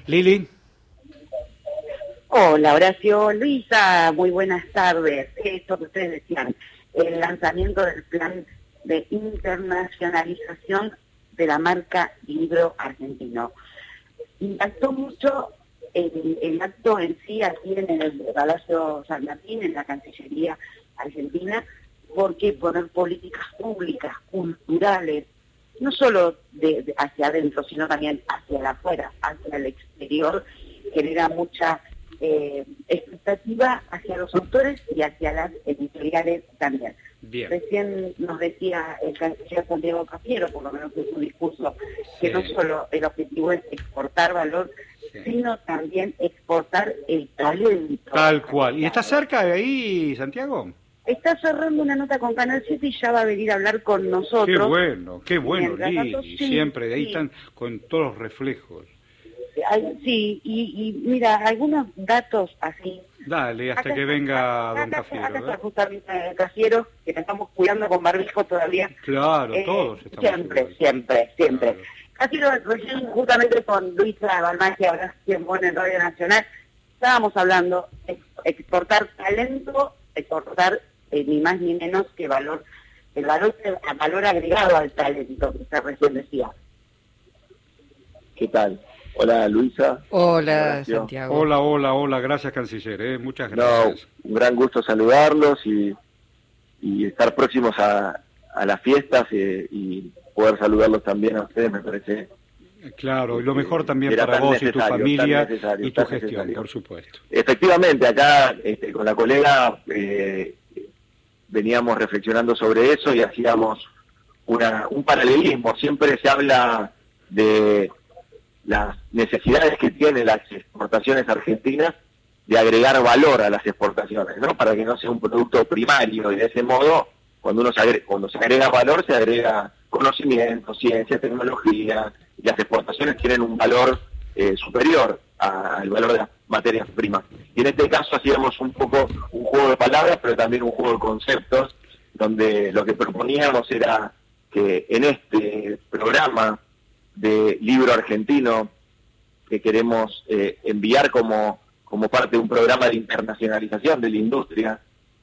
Lili. Hola, Horacio. Luisa, muy buenas tardes. Esto que ustedes decían, el lanzamiento del plan de internacionalización de la marca Libro Argentino. Impactó mucho el acto en sí aquí en el Palacio San Martín, en la Cancillería Argentina, porque poner políticas públicas, culturales, no solo hacia adentro, sino también hacia el afuera, hacia el exterior, genera mucha expectativa hacia los autores y hacia las editoriales también. Bien. Recién nos decía el canciller Santiago Cafiero, por lo menos en su discurso, que no solo el objetivo es exportar valor, sino también exportar el talento. Tal cual. ¿Y está cerca de ahí, Santiago? Está cerrando una nota con Canal 7 y ya va a venir a hablar con nosotros. Qué bueno, Lili. Sí, siempre, de ahí sí. están con todos los reflejos. Sí, y mira, algunos datos así. Dale, hasta Acá que está, venga don acá Cafiero. está justamente el Cafiero, que nos estamos cuidando con barbijo todavía. Claro, todos estamos Siempre. Claro. Cafiero, recién justamente con Luisa Balmagia, ahora tiempo en el Radio Nacional, estábamos hablando de exportar talento, exportar ni más ni menos que valor, el valor agregado al talento, que usted recién decía. ¿Qué tal? Hola, Luisa. Hola, Horacio. Santiago. Hola, gracias, canciller, muchas gracias. No, un gran gusto saludarlos y estar próximos a las fiestas y poder saludarlos también a ustedes, me parece. Claro, y lo mejor también Era para tan vos y tu necesario, familia tan necesario, y tu tan gestión, necesario. por supuesto. Efectivamente, acá con la colega veníamos reflexionando sobre eso y hacíamos un paralelismo. Siempre se habla de las necesidades que tienen las exportaciones argentinas de agregar valor a las exportaciones, ¿no? Para que no sea un producto primario, y de ese modo, cuando se agrega valor, se agrega conocimiento, ciencia, tecnología, y las exportaciones tienen un valor superior al valor de las materias primas. Y en este caso hacíamos un poco un juego de palabras, pero también un juego de conceptos, donde lo que proponíamos era que en este programa de libro argentino que queremos enviar como parte de un programa de internacionalización de la industria,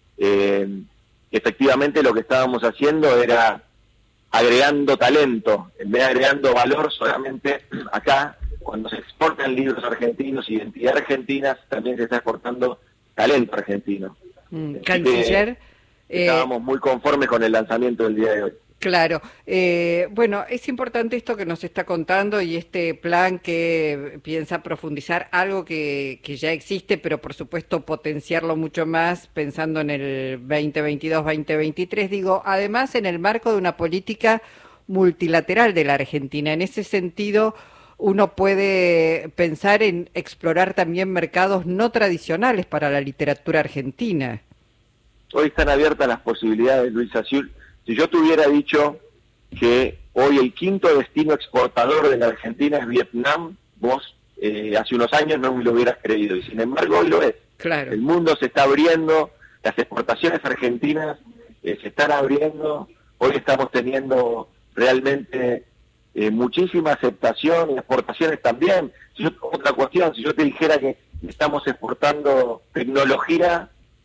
efectivamente lo que estábamos haciendo era agregando talento, en vez de agregando valor solamente acá. Cuando se exportan libros argentinos, identidad argentinas, también se está exportando talento argentino. Canciller. Estábamos muy conformes con el lanzamiento del día de hoy. Claro, bueno, es importante esto que nos está contando y este plan que piensa profundizar algo que ya existe, pero por supuesto potenciarlo mucho más pensando en el 2022-2023, digo, además en el marco de una política multilateral de la Argentina. En ese sentido, uno puede pensar en explorar también mercados no tradicionales para la literatura argentina. Hoy están abiertas las posibilidades, Luisa. Si yo te hubiera dicho que hoy el quinto destino exportador de la Argentina es Vietnam, vos hace unos años no me lo hubieras creído, y sin embargo hoy lo es. Claro. El mundo se está abriendo, las exportaciones argentinas se están abriendo, hoy estamos teniendo realmente muchísima aceptación, y exportaciones también. Otra cuestión, si yo te dijera que estamos exportando tecnología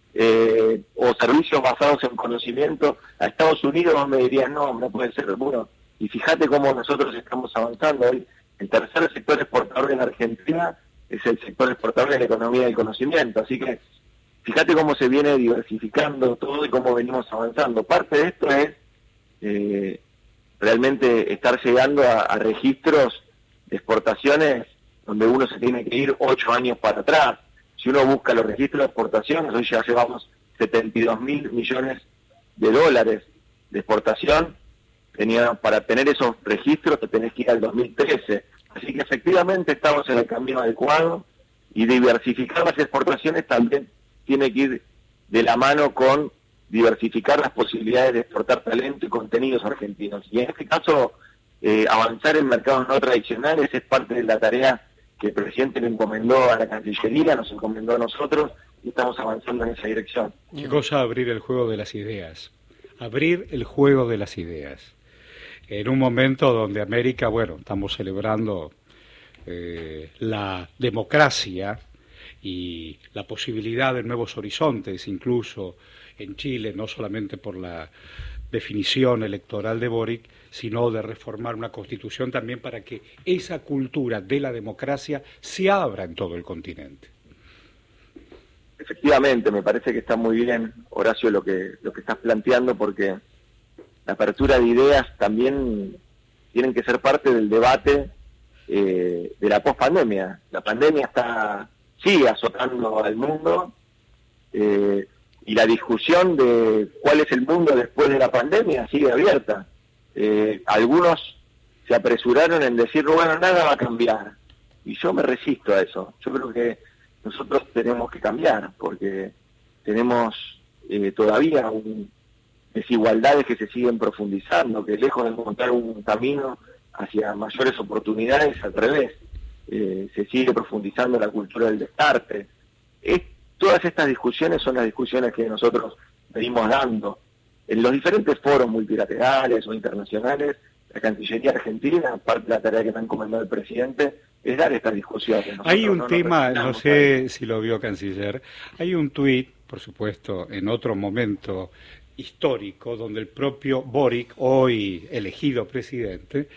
o servicios basados en conocimiento a Estados Unidos, vos me dirías, no puede ser. Bueno, y fíjate cómo nosotros estamos avanzando hoy. El tercer sector exportador en Argentina es el sector exportador de la economía del conocimiento, así que fíjate cómo se viene diversificando todo y cómo venimos avanzando. Parte de esto es realmente estar llegando a registros de exportaciones donde uno se tiene que ir 8 años para atrás. Si uno busca los registros de exportaciones, hoy ya llevamos 72.000 millones de dólares de exportación. Para tener esos registros te tenés que ir al 2013. Así que efectivamente estamos en el camino adecuado, y diversificar las exportaciones también tiene que ir de la mano con diversificar las posibilidades de exportar talento y contenidos argentinos. Y en este caso, avanzar en mercados no tradicionales es parte de la tarea que el presidente le encomendó a la Cancillería, nos encomendó a nosotros, y estamos avanzando en esa dirección. Qué cosa abrir el juego de las ideas. Abrir el juego de las ideas. En un momento donde América, bueno, estamos celebrando la democracia y la posibilidad de nuevos horizontes, incluso en Chile, no solamente por la definición electoral de Boric, sino de reformar una constitución también para que esa cultura de la democracia se abra en todo el continente. Efectivamente, me parece que está muy bien, Horacio, lo que estás planteando, porque la apertura de ideas también tienen que ser parte del debate de la pospandemia. La pandemia sigue azotando al mundo, y la discusión de cuál es el mundo después de la pandemia sigue abierta. Algunos se apresuraron en decir, bueno, nada va a cambiar, y yo me resisto a eso. Yo creo que nosotros tenemos que cambiar, porque tenemos todavía desigualdades que se siguen profundizando, que lejos de encontrar un camino hacia mayores oportunidades, al revés, se sigue profundizando la cultura del descarte. Todas estas discusiones son las discusiones que nosotros venimos dando. En los diferentes foros multilaterales o internacionales, la Cancillería Argentina, parte de la tarea que me ha encomendado el presidente, es dar estas discusiones. Hay un tema, no sé si lo vio, Canciller, hay un tuit, por supuesto, en otro momento histórico, donde el propio Boric, hoy elegido presidente,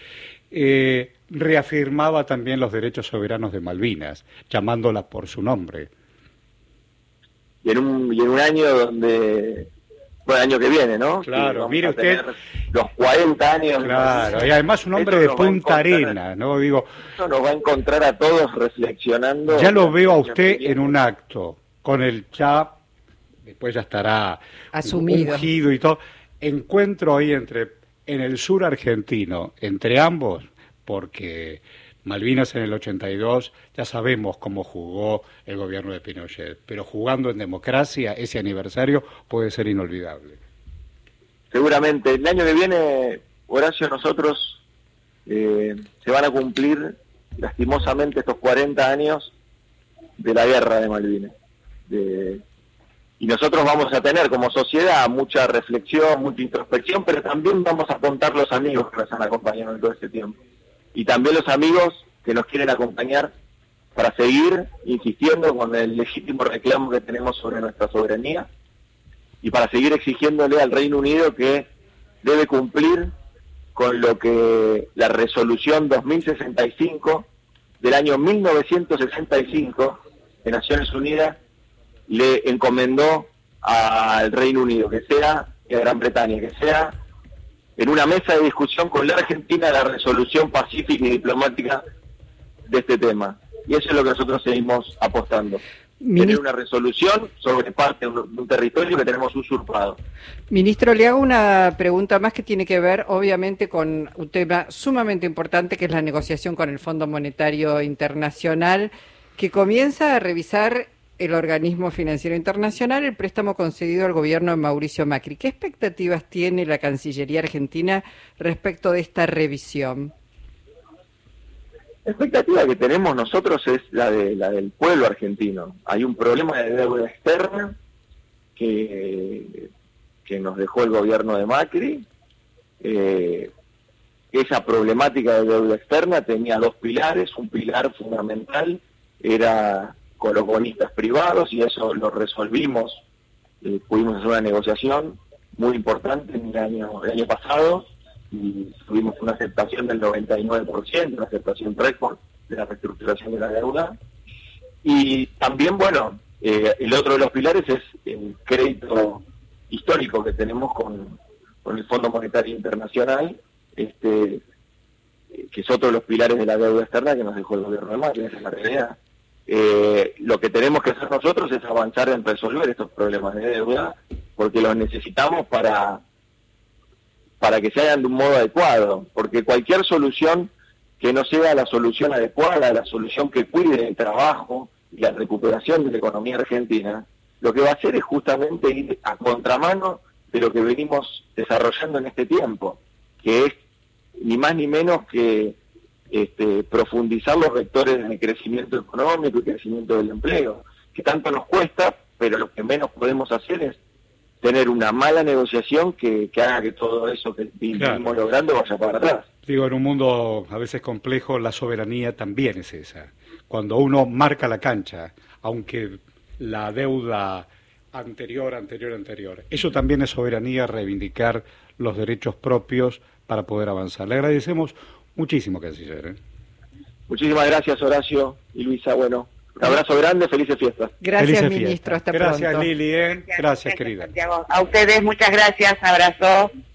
reafirmaba también los derechos soberanos de Malvinas, llamándola por su nombre. Y en un año donde, bueno, el año que viene, ¿no? Claro, mire usted, los 40 años. Claro, y además un hombre de Punta Arena, ¿no? Digo, eso nos va a encontrar a todos reflexionando. Ya lo veo a usted en un acto, con el chap, después ya estará asumido, ungido y todo. Encuentro ahí en el sur argentino, entre ambos, porque Malvinas en el 82, ya sabemos cómo jugó el gobierno de Pinochet, pero jugando en democracia, ese aniversario puede ser inolvidable. Seguramente. El año que viene, Horacio, nosotros se van a cumplir lastimosamente estos 40 años de la guerra de Malvinas. Y nosotros vamos a tener como sociedad mucha reflexión, mucha introspección, pero también vamos a contar los amigos que nos han acompañado en todo este tiempo. Y también los amigos que nos quieren acompañar para seguir insistiendo con el legítimo reclamo que tenemos sobre nuestra soberanía y para seguir exigiéndole al Reino Unido que debe cumplir con lo que la resolución 2065 del año 1965 de Naciones Unidas le encomendó al Reino Unido, que sea, y a Gran Bretaña, que sea en una mesa de discusión con la Argentina la resolución pacífica y diplomática de este tema. Y eso es lo que nosotros seguimos apostando. Tener una resolución sobre parte de un territorio que tenemos usurpado. Ministro, le hago una pregunta más que tiene que ver, obviamente, con un tema sumamente importante, que es la negociación con el Fondo Monetario Internacional, que comienza a revisar el organismo financiero internacional el préstamo concedido al gobierno de Mauricio Macri. ¿Qué expectativas tiene la Cancillería Argentina respecto de esta revisión? La expectativa que tenemos nosotros es la del pueblo argentino. Hay un problema de deuda externa que nos dejó el gobierno de Macri. Esa problemática de deuda externa tenía dos pilares. Un pilar fundamental era con los bonistas privados, y eso lo resolvimos. Pudimos hacer una negociación muy importante en el año pasado, y tuvimos una aceptación del 99%, una aceptación récord de la reestructuración de la deuda. Y también, bueno, el otro de los pilares es el crédito histórico que tenemos con el Fondo Monetario Internacional, que es otro de los pilares de la deuda externa que nos dejó el gobierno de Macri. Esa es la realidad. Lo que tenemos que hacer nosotros es avanzar en resolver estos problemas de deuda, porque los necesitamos para que se hagan de un modo adecuado, porque cualquier solución que no sea la solución adecuada, la solución que cuide el trabajo y la recuperación de la economía argentina, lo que va a hacer es justamente ir a contramano de lo que venimos desarrollando en este tiempo, que es ni más ni menos que profundizar los vectores de crecimiento económico y crecimiento del empleo, que tanto nos cuesta, pero lo que menos podemos hacer es tener una mala negociación que haga que todo eso que venimos logrando vaya para atrás. Digo, en un mundo a veces complejo, la soberanía también es esa. Cuando uno marca la cancha, aunque la deuda anterior, eso también es soberanía, reivindicar los derechos propios para poder avanzar. Le agradecemos muchísimo, canciller. Muchísimas gracias, Horacio y Luisa. Bueno, un abrazo grande, felices fiestas. Gracias, Felices ministro. fiestas. Hasta pronto. Gracias, Lili. Gracias, querida. Santiago. A ustedes, muchas gracias. Abrazo.